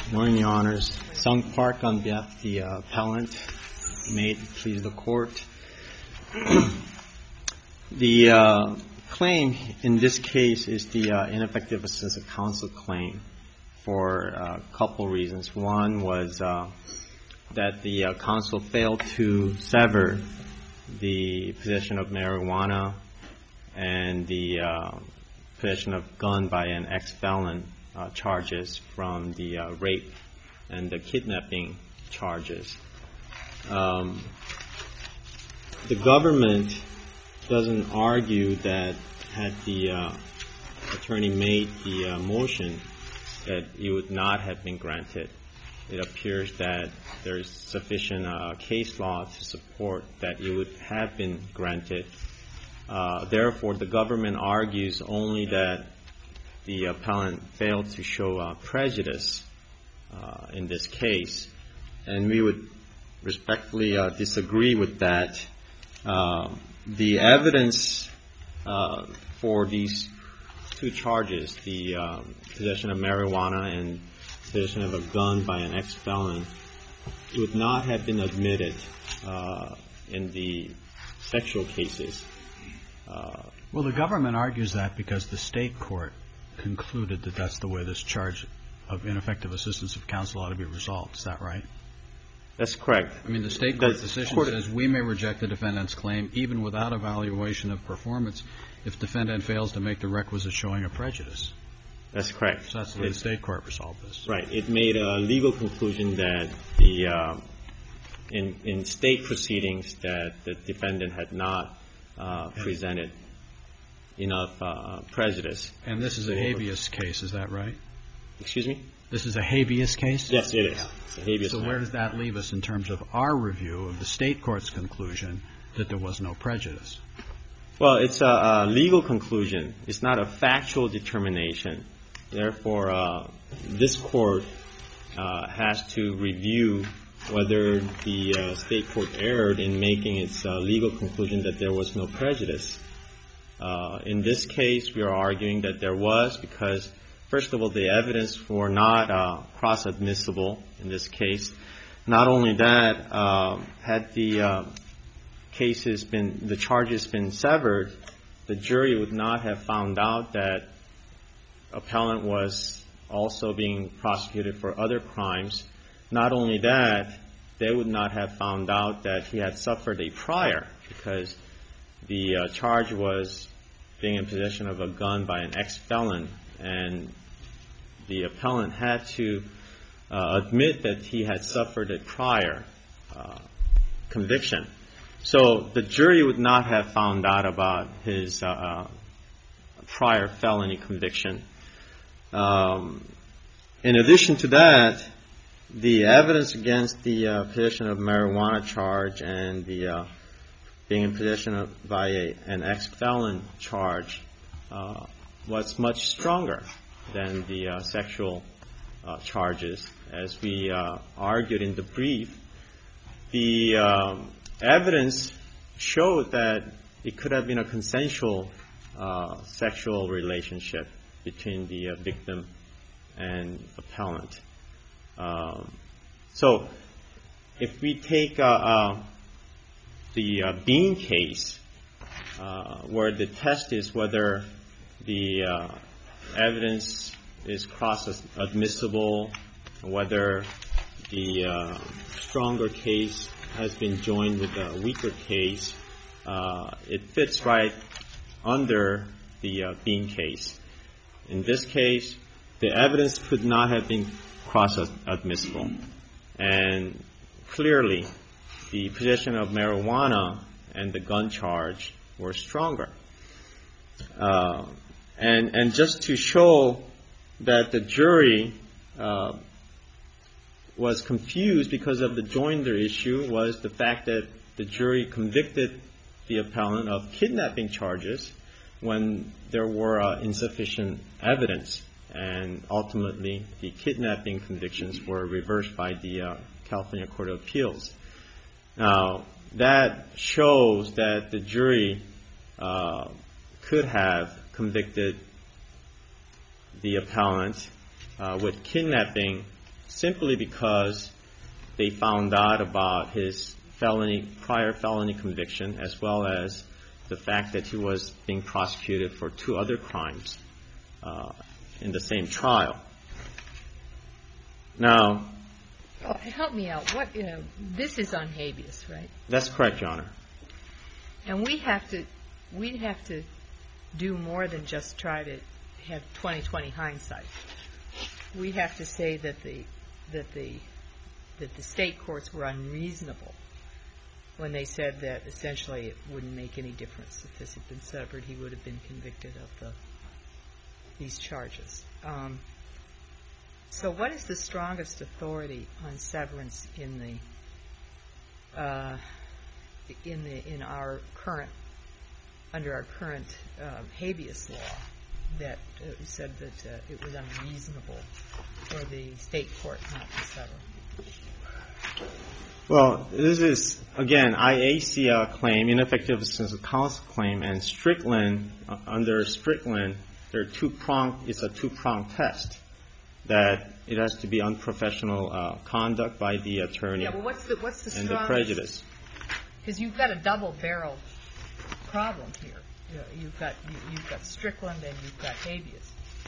Morning, Your Honors. Sung Park on behalf of the appellant. May it please the Court. The claim in this case is the ineffective assistance of counsel claim for a couple reasons. One was that the counsel failed to sever the possession of marijuana and the possession of gun by an ex-felon charges from the rape and the kidnapping charges. The government doesn't argue that had the attorney made the motion that it would not have been granted. It appears that there is sufficient case law to support that it would have been granted. Therefore, the government argues only that the appellant failed to show prejudice in this case, and we would respectfully disagree with that. The evidence for these two charges, the possession of marijuana and possession of a gun by an ex-felon, would not have been admitted in the sexual cases. Well, the government argues that because the state court concluded that that's the way this charge of ineffective assistance of counsel ought to be resolved. Is that right? That's correct. I mean, the state court's decision says we may reject the defendant's claim even without evaluation of performance if defendant fails to make the requisite showing of prejudice. That's correct. So that's the way the state court resolved this. Right. It made a legal conclusion that the in state proceedings that the defendant had not presented enough prejudice. And this is a habeas case, is that right? Excuse me? This is a habeas case? Yes, it is. It's a habeas So matter. where does that leave us in terms of our review of the state court's conclusion that there was no prejudice? Well, it's a legal conclusion. It's not a factual determination. Therefore, this court has to review whether the state court erred in making its legal conclusion that there was no prejudice. In this case, we are arguing that there was because, first of all, the evidence were not cross-admissible in this case. Not only that, had the the charges been severed, the jury would not have found out that appellant was also being prosecuted for other crimes. Not only that, they would not have found out that he had suffered a prior because the charge was being in possession of a gun by an ex-felon, and the appellant had to admit that he had suffered a prior conviction. So the jury would not have found out about his prior felony conviction. In addition to that, the evidence against the possession of marijuana charge and the being in possession by an ex-felon charge was much stronger than the sexual charges. As we argued in the brief, the evidence showed that it could have been a consensual sexual relationship between the victim and appellant. So if we take the Bean case, where the test is whether the evidence is cross-admissible, whether the stronger case has been joined with a weaker case, it fits right under the Bean case. In this case, the evidence could not have been cross-admissible. And clearly, the possession of marijuana and the gun charge were stronger. And just to show that the jury was confused because of the joinder issue was the fact that the jury convicted the appellant of kidnapping charges when there were insufficient evidence. And ultimately, the kidnapping convictions were reversed by the California Court of Appeals. Now, that shows that the jury could have convicted the appellant with kidnapping simply because they found out about his prior felony conviction, as well as the fact that he was being prosecuted for 2 other crimes in the same trial. Now, help me out. This is on habeas, right? That's correct, Your Honor. And we'd have to do more than just try to have 20/20 hindsight. We have to say that the state courts were unreasonable when they said that essentially it wouldn't make any difference if this had been severed. He would have been convicted of these charges. So what is the strongest authority on severance in under our current habeas law that said that it was unreasonable for the state court not to sever? Well, this is, again, IAC claim, ineffective assistance of counsel claim, and Strickland, under Strickland, it's a two-pronged test, that it has to be unprofessional conduct by the attorney. Yeah, well, what's the strongest? And the prejudice. Because you've got a double-barrel problem here. You've got Strickland and you've got habeas.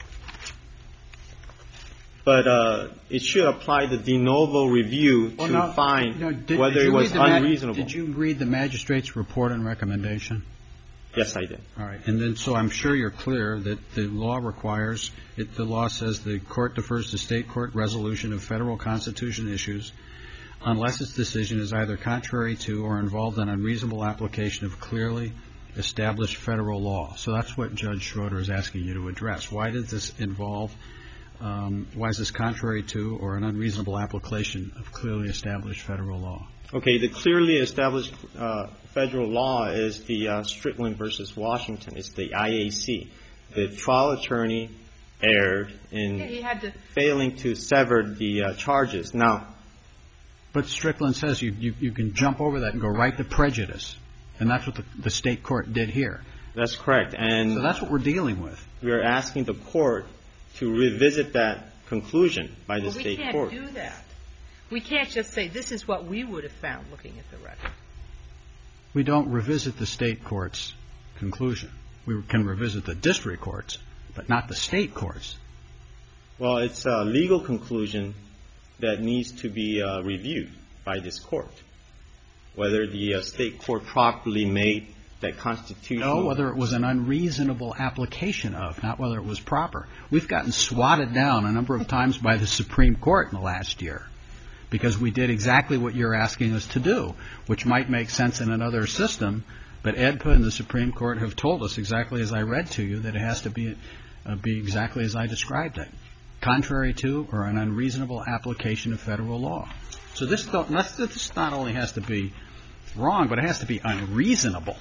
But it should apply the de novo review to find whether it was unreasonable. Did you read the magistrate's report and recommendation? Yes, I did. All right. And then so I'm sure you're clear that the law requires, the law says the court defers to state court resolution of federal constitution issues unless its decision is either contrary to or involved in unreasonable application of clearly established federal law. So that's what Judge Schroeder is asking you to address. Why does this involve, why is this contrary to or an unreasonable application of clearly established federal law? Okay. The clearly established federal law is the Strickland versus Washington. It's the IAC. The trial attorney erred in failing to sever the charges. Now, but Strickland says you can jump over that and go right to prejudice. And that's what the state court did here. That's correct. And so that's what we're dealing with. We're asking the court to revisit that conclusion by the state court. We can't do that. We can't just say this is what we would have found looking at the record. We don't revisit the state court's conclusion. We can revisit the district courts, but not the state courts. Well, it's a legal conclusion that needs to be reviewed by this court. Whether the state court properly made that constitutional... No, whether it was an unreasonable application of, not whether it was proper. We've gotten swatted down a number of times by the Supreme Court in the last year because we did exactly what you're asking us to do, which might make sense in another system, but AEDPA and the Supreme Court have told us exactly as I read to you that it has to be exactly as I described it, contrary to or an unreasonable application of federal law. So this not only has to be wrong, but it has to be unreasonable.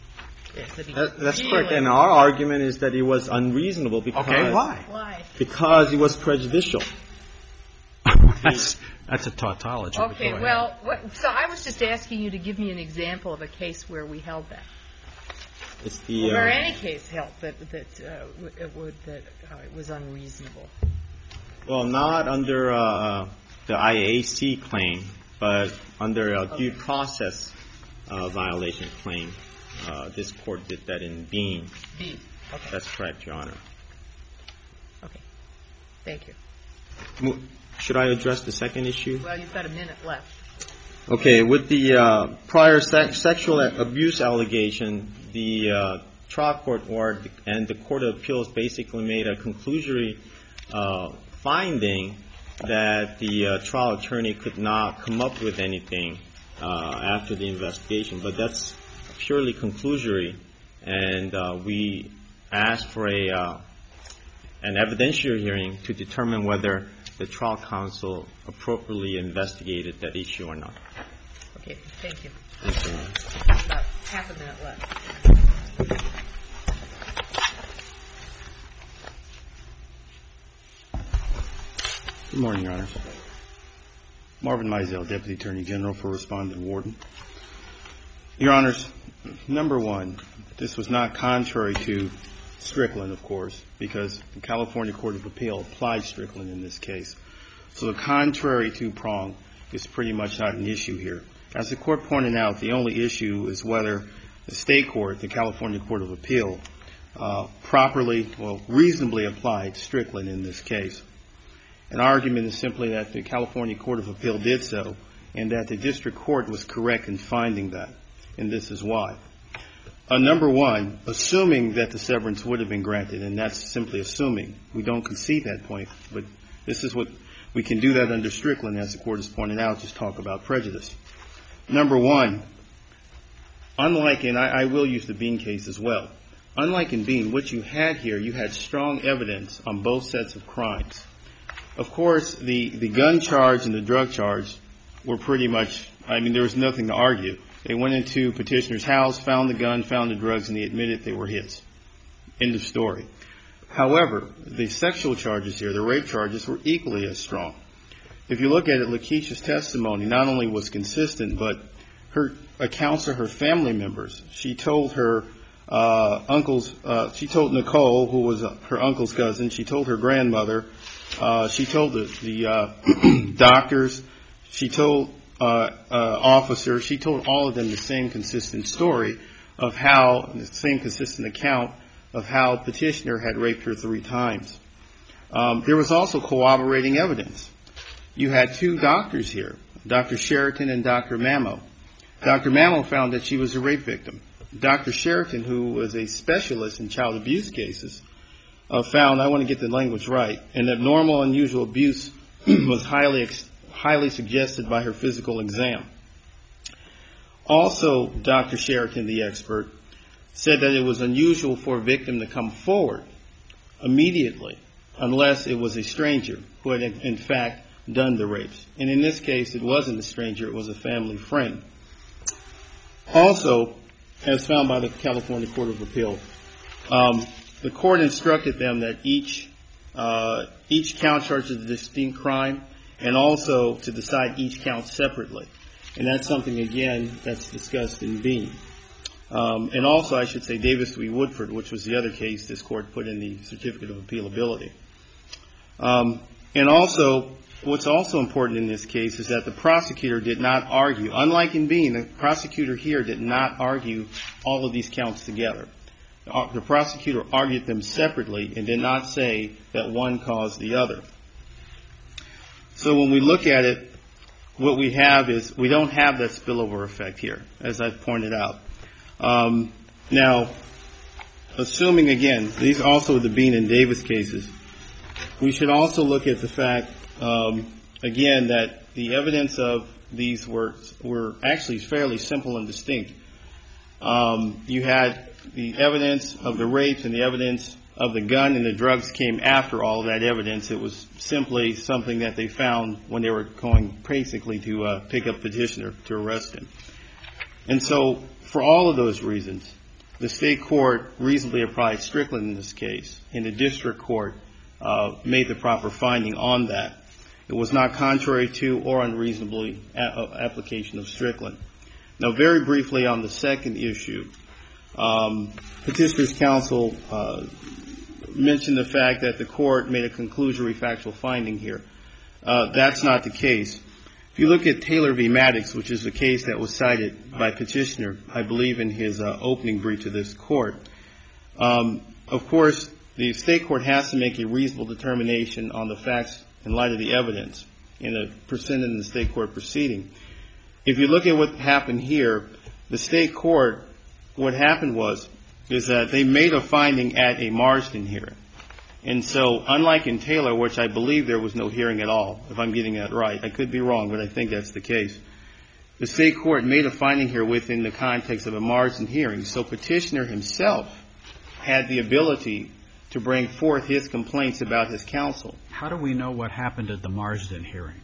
That's correct. And our argument is that it was unreasonable because... Okay, why? Why? Because it was prejudicial. That's a tautology. Okay, well, so I was just asking you to give me an example of a case where we held that. It's the... Where any case held that it was unreasonable. Well, not under the IAC claim, but under a due process violation claim. This court did that in Bean. Bean, okay. That's correct, Your Honor. Okay. Thank you. Should I address the second issue? Well, you've got a minute left. Okay. With the prior sexual abuse allegation, the trial court and the Court of Appeals basically made a conclusory finding that the trial attorney could not come up with anything after the investigation. But that's purely conclusory, and we asked for an evidentiary hearing to determine whether the trial counsel appropriately investigated that issue or not. Okay. Thank you. Thank you, Your Honor. About half a minute left. Good morning, Your Honor. Marvin Mizell, Deputy Attorney General for Respondent Warden. Your Honors, number one, this was not contrary to Strickland, of course, because the California Court of Appeal applied Strickland in this case. So the contrary to prong is pretty much not an issue here. As the Court pointed out, the only issue is whether the State court, the California Court of Appeal, reasonably applied Strickland in this case. An argument is simply that the California Court of Appeal did so, and that the district court was correct in finding that, and this is why. Number one, assuming that the severance would have been granted, and that's simply assuming. We don't concede that point, but this is what we can do that under Strickland, as the Court has pointed out, just talk about prejudice. Number one, unlike, and I will use the Bean case as well, unlike in Bean, what you had here, you had strong evidence on both sets of crimes. Of course, the gun charge and the drug charge were pretty much, there was nothing to argue. They went into Petitioner's house, found the gun, found the drugs, and he admitted they were his. End of story. However, the sexual charges here, the rape charges, were equally as strong. If you look at it, Lakeisha's testimony not only was consistent, but her accounts of her family members. She told her she told Nicole, who was her uncle's cousin, she told her grandmother, she told the doctors, she told officers, she told all of them the same consistent story of how, the same consistent account of how Petitioner had raped her 3 times. There was also corroborating evidence. You had 2 doctors here, Dr. Sheraton and Dr. Mamo. Dr. Mamo found that she was a rape victim. Dr. Sheraton, who was a specialist in child abuse cases, found, I want to get the language right, an abnormal, unusual abuse was highly suggested by her physical exam. Also, Dr. Sheraton, the expert, said that it was unusual for a victim to come forward immediately unless it was a stranger who had in fact done the rapes. And in this case, it wasn't a stranger, it was a family friend. Also, as found by the California Court of Appeal, the court instructed them that each count charges a distinct crime, and also to decide each count separately. And that's something, again, that's discussed in Bean. And also, I should say, Davis v. Woodford, which was the other case this court put in the Certificate of Appealability. And also, what's also important in this case is that the prosecutor did not argue. Unlike in Bean, the prosecutor here did not argue all of these counts together. The prosecutor argued them separately and did not say that one caused the other. So when we look at it, what we have is we don't have that spillover effect here, as I've pointed out. Now, assuming, again, these are also the Bean and Davis cases, we should also look at the fact, again, that the evidence of these were actually fairly simple and distinct. You had the evidence of the rapes and the evidence of the gun and the drugs came after all of that evidence. It was simply something that they found when they were going basically to pick up Petitioner to arrest him. And so for all of those reasons, the state court reasonably applied Strickland in this case, and the district court made the proper finding on that. It was not contrary to or unreasonably application of Strickland. Now, very briefly on the second issue, Petitioner's counsel mentioned the fact that the court made a conclusory factual finding here. That's not the case. If you look at Taylor v. Maddox, which is a case that was cited by Petitioner, I believe in his opening brief to this court, of course, the state court has to make a reasonable determination on the facts in light of the evidence in a presented in the state court proceeding. If you look at what happened here, the state court, what happened is that they made a finding at a Marsden hearing. And so, unlike in Taylor, which I believe there was no hearing at all, if I'm getting that right, I could be wrong, but I think that's the case. The state court made a finding here within the context of a Marsden hearing. So Petitioner himself had the ability to bring forth his complaints about his counsel. How do we know what happened at the Marsden hearing?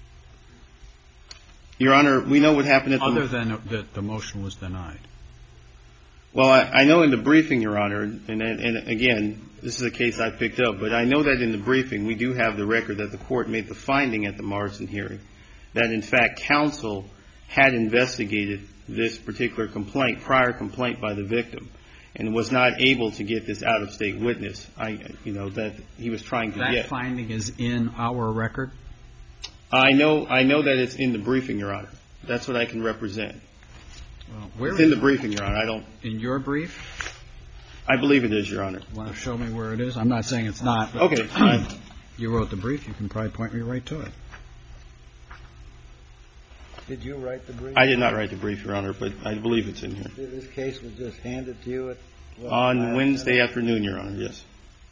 Your Honor, we know what happened at the... Other than that the motion was denied. Well, I know in the briefing, Your Honor, and again, this is a case I picked up, but I know that in the briefing we do have the record that the court made the finding at the Marsden hearing that, in fact, counsel had investigated this particular complaint, prior complaint by the victim, and was not able to get this out-of-state witness, that he was trying to get. That finding is in our record? I know that it's in the briefing, Your Honor. That's what I can represent. Well, where it's in the briefing, Your Honor. I don't. In your brief? I believe it is, Your Honor. Want to show me where it is? I'm not saying it's not. Okay. You wrote the brief. You can probably point me right to it. Did you write the brief? I did not write the brief, Your Honor, but I believe it's in here. This case was just handed to you on Wednesday afternoon, Your Honor. Yes.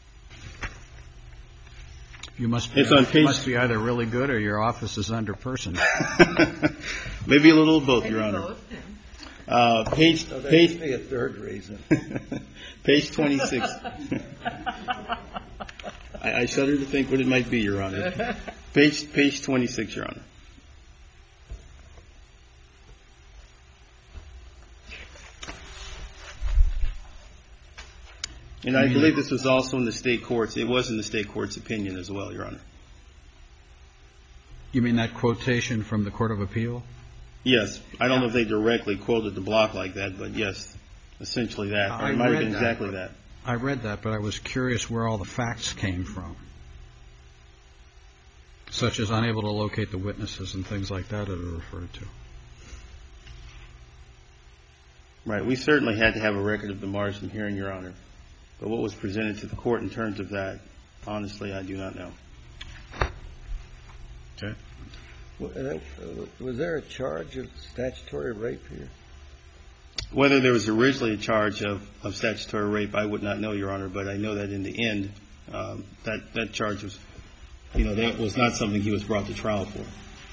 You must be, must be either really good or your office is under person. Maybe a little of both, Your Honor. Page be a third reason. Page 26. I shudder to think what it might be, Your Honor. Page 26, Your Honor. And I believe this was also in the state courts. It was in the state court's opinion as well, Your Honor. You mean that quotation from the Court of Appeal? Yes. I don't know if they directly quoted the block like that, but yes, essentially that. Or it might have been exactly that. I read that, but I was curious where all the facts came from, such as unable to locate the witnesses and things like that are referred to. Right. We certainly had to have a record of the Marsden hearing, Your Honor. But what was presented to the court in terms of that, honestly, I do not know. Okay. Was there a charge of statutory rape here? Whether there was originally a charge of statutory rape, I would not know, Your Honor. But I know that in the end, that charge was, that was not something he was brought to trial for.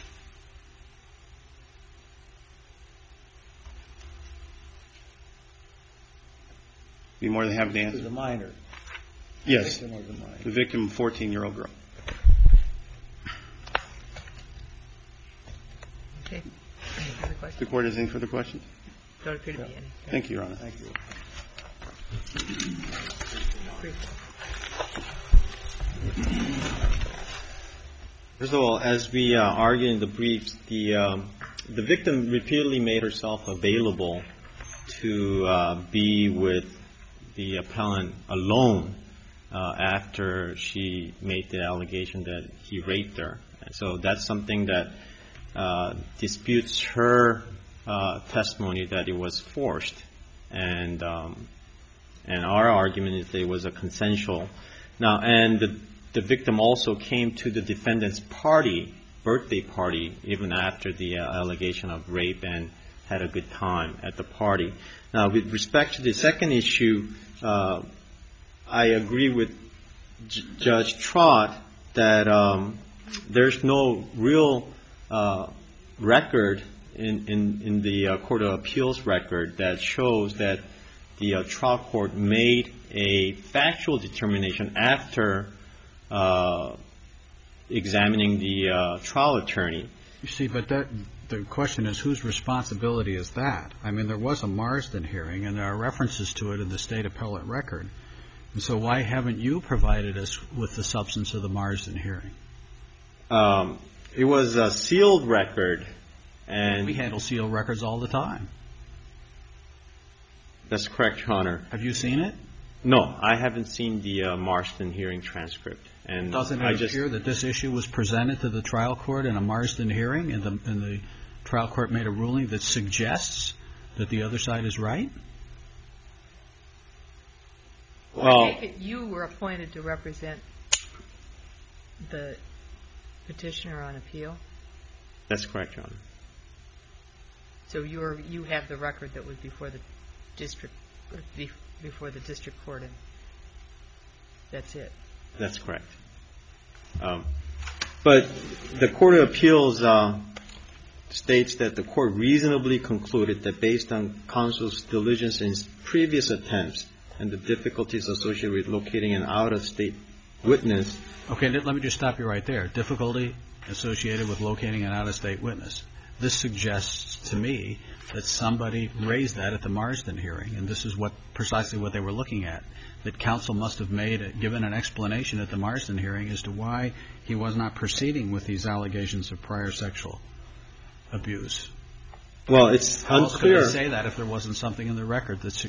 Be more than happy to answer. It was a minor. Yes. The victim was a minor. The victim, a 14-year-old girl. Okay. Any further questions? The court has any further questions? Don't appear to be any. Thank you, Your Honor. Thank you. First of all, as we argued in the briefs, the victim repeatedly made herself available to be with the appellant alone after she made the allegation that he raped her. And so that's something that disputes her testimony that it was forced. And our argument is that it was a consensual. Now, and the victim also came to the defendant's birthday party, even after the allegation of rape, and had a good time at the party. Now, with respect to the second issue, I agree with Judge Trott that there's no real record in the Court of Appeals record that shows that the trial court made a factual determination after examining the trial attorney. You see, but the question is, whose responsibility is that? I mean, there was a Marsden hearing, and there are references to it in the state appellate record. And so why haven't you provided us with the substance of the Marsden hearing? It was a sealed record. And we handle sealed records all the time. That's correct, Your Honor. Have you seen it? No, I haven't seen the Marsden hearing transcript. And doesn't it appear that this issue was presented to the trial court in a Marsden hearing, and the trial court made a ruling that suggests that the other side is right? Well, I take it you were appointed to represent the petitioner on appeal? That's correct, Your Honor. So you have the record that was before the district court, and that's it. That's correct. But the Court of Appeals states that the court reasonably concluded that based on counsel's diligence in previous attempts and the difficulties associated with locating an out-of-state witness. Okay, let me just stop you right there. Difficulty associated with locating an out-of-state witness. This suggests to me that somebody raised that at the Marsden hearing, and this is precisely what they were looking at, that counsel must have given an explanation at the Marsden hearing as to why he was not proceeding with these allegations of prior sexual abuse. Well, it's unclear. How else could they say that if there wasn't something in the record to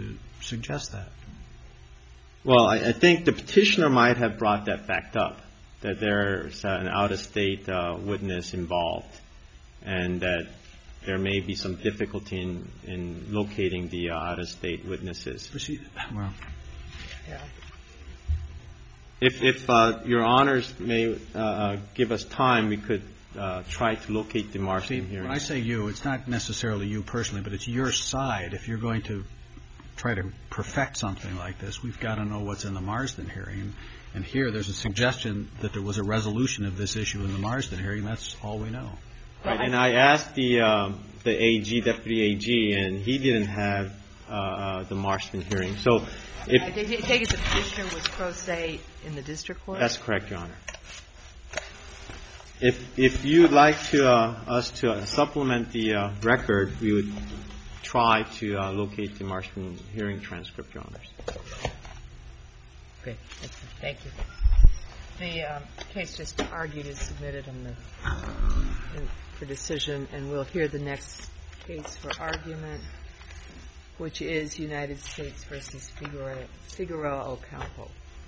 suggest that? Well, I think the petitioner might have brought that fact up. that there's an out-of-state witness involved, and that there may be some difficulty in locating the out-of-state witnesses. Well, Yeah. If Your Honors may give us time, we could try to locate the Marston hearing. when I say you, it's not necessarily you personally, but it's your side. If you're going to try to perfect something like this, we've got to know what's in the Marsden hearing. And here there's a suggestion that there was a resolution of this issue in the Marsden hearing. That's all we know. Right, and I asked the AG, Deputy AG, and he didn't have the Marston hearing. So if I take it the petitioner was pro se in the district court? that's correct, Your Honor. If you'd like to us to supplement the record, we would try to locate the Marston hearing transcript, Your Honors. Okay. Thank you. The case just argued is submitted for decision, and we'll hear the next case for argument, which is United States versus Figueroa Ocampo.